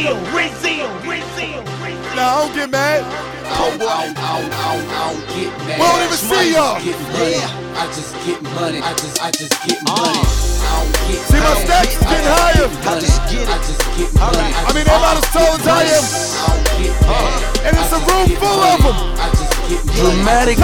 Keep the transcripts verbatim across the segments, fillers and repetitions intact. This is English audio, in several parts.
Rizzo, Rizzo, Rizzo, Rizzo. Nah, I don't get mad. I don't, I don't, I don't, I don't, I don't get mad. We don't even see y'all. Yeah, I just get money. I just, I just get money. I don't get See my stacks is getting higher. I just get, I just get money. I mean, they're about as tall as I am. I don't get mad. And it's a room full of them. I just get Dramatic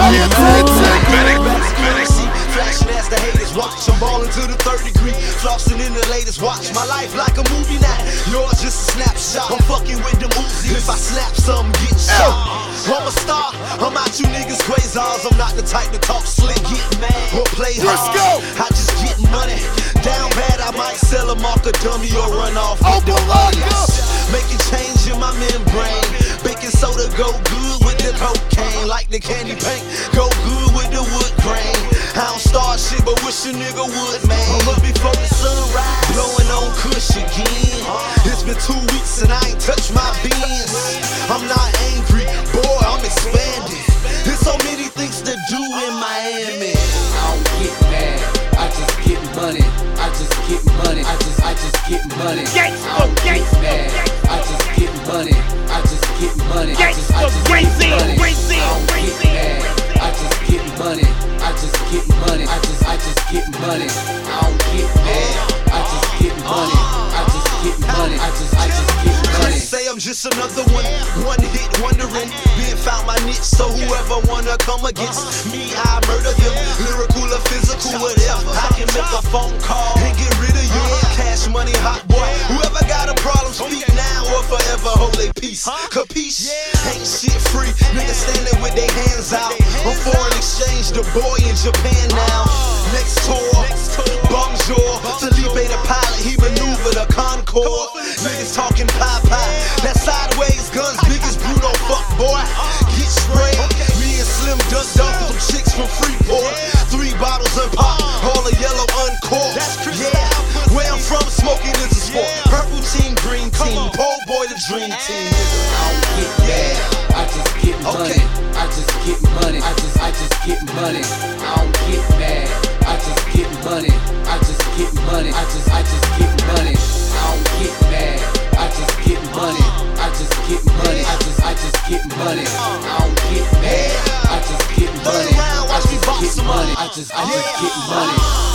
flashing as the haters watch. I'm ballin' to the third degree, flossing in the latest watch. My life like a movie night, yours just a snapshot. I'm fucking with them Uzi. If I slap some, get shot. I'm a star, I'm out you niggas quasars. I'm not the type to talk slick, get mad, or play hard. Let's go. I just get money. Down bad, I might sell a mark a dummy or run off with the money. Making change in my membrane. Baking soda go good with the cocaine. Like the candy paint, go good with the wood grain. I don't start shit, but wish a nigga would, man. I'm up before the sunrise, blowing on Kush again. It's been two weeks and I ain't touched my beans. I'm not angry, boy, I'm expanding. There's so many things to do in Miami. I don't get mad, I just get money. I just get money. I just, I just get money. I don't get mad, I just get money. I just get money. I just, I just get money. I don't get mad, I just get money. I just get money. I just, I just get money. I don't get mad, I just get money. I just get money. I just, I just get money. Say I'm just another one, one hit wondering. Being found my niche, so whoever wanna come against me, I murder them. Lyrical or physical, whatever. I can make a phone call and get rid of you. Cash money, hot boy. Whoever got a problem, speak now or forever hold a peace. Capiche? Ain't shit free. Niggas standing with their hands out. On foreign exchange, the boy in Japan now. Next tour, bonjour. Felipe the pilot, he maneuvered a Concorde. Niggas talking pie pie. That sideways guns, big as Bruno, fuck boy. Get sprayed. Me and Slim ducked off with some chicks from Freeport. Three bottles and pop, all the yellow uncorked. Yeah, where I'm from, smoking is a sport. Purple team, green team, pole boy, the dream team. I don't get mad, I just get money. I just get money. I just, I just get money. I don't get mad, I just get money. I just get money. I just, I just get money. I don't get mad, I just get money. I just get money. I just, I just get money. I don't get mad, I just get money. I just get money. I just, I just get money.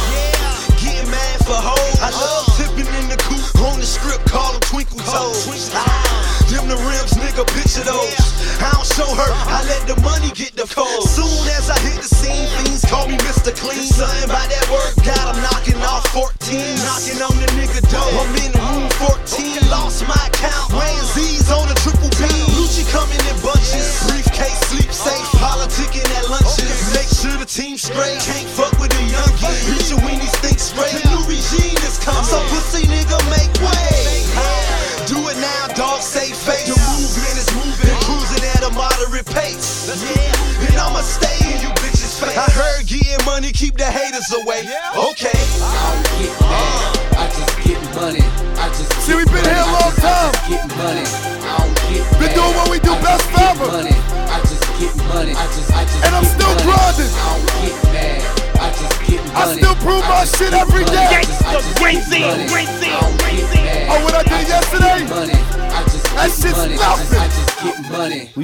Getting mad for hoes. I love tipping in the coupe on the script, call them twinkle toes. Them the rims, nigga, picture those. I don't show her, I let the money get the code. Soon as I hit the scene, fiends call me Mister Clean. Something by that word, got him knocking off fourteen. Knocking on the nigga door, I'm in room fourteen. Lost my count, weighing Z's on a triple B. Lucci coming in bunches, briefcase, sleep safe. Politicking at lunches, make sure the team straight. Can't fuck with the youngin', beat your weenies, think straight. The new regime is coming, so pussy nigga make way. Do it now, dog, say face. The movement is moving, cruising at a moderate pace. Yeah, and I'ma stay in you bitches' face. I heard getting money keep the haters away. Okay. I don't get mad, I just get money. I just See, we've been here a long time. get money. I don't get Been mad, doing what we do I best just get forever. money. I just get money. I just, I just And I'm get still money. grinding. I don't get mad, I just get money. I still prove I my just shit get every money. day. I just, I just get Rizzo, money. Rizzo, I don't get mad. Oh, what I did just yesterday? get money. I just That get shit's money. I just, nothing. I just get money.